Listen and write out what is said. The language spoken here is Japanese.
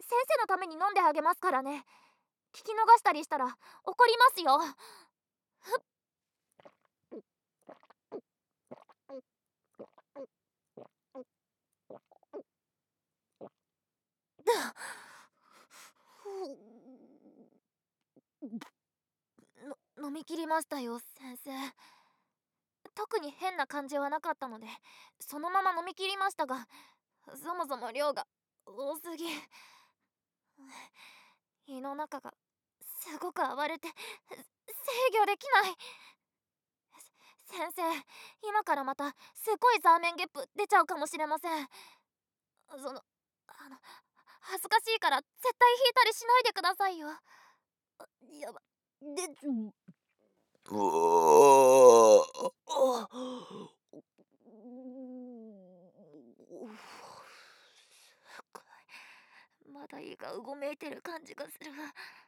生のために飲んであげますからね。聞き逃したりしたら怒りますよ。飲み切りましたよ、先生。特に変な感じはなかったのでそのまま飲み切りましたが、そもそも量が多すぎ、胃の中がすごく暴れて制御できない。先生、今からまたすごいザーメンゲップ出ちゃうかもしれません。その恥ずかしいから絶対引いたりしないでくださいよ。やばでうおまだ胃がうごめいてる感じがする。